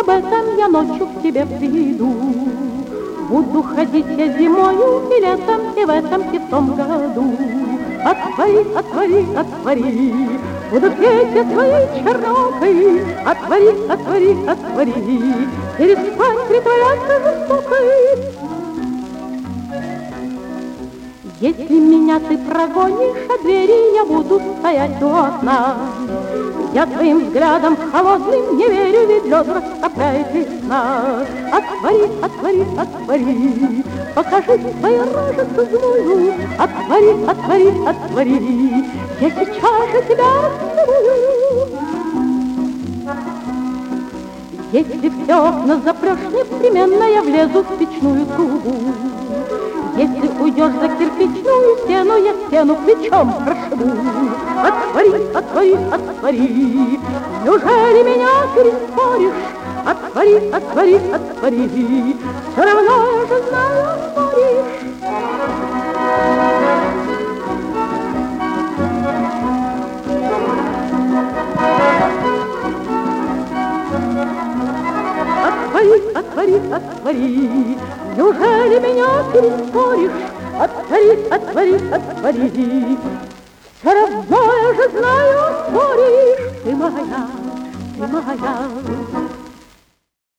об этом я ночью к тебе приду. Буду ходить я зимою и летом, и в этом, и в том году. Отвори, отвори, отвори, буду петь я твоей чернокой. Отвори, отвори, отвори, перестань притворяться жестокой. Если меня ты прогонишь от двери, я буду стоять у окна. Я твоим взглядом холодным не верю, ведь лед растопляет весна. Отвори, отвори, отвори, покажи свою рожицу злую. Отвори, отвори, отвори, я сейчас же тебя расцелую. Если все окна запрешь, непременно я влезу в печную трубу. Если уйдешь за кирпичную стену, я стену плечом прошибу. Отвори, отвори, отвори, неужели меня переспоришь? Отвори, отвори, отвори, все равно я же знаю, отворишь. Отвори, отвори, отвори, неужели меня переспоришь? Отвори, отвори, отвори, все равно я же знаю, отворишь. Ты моя,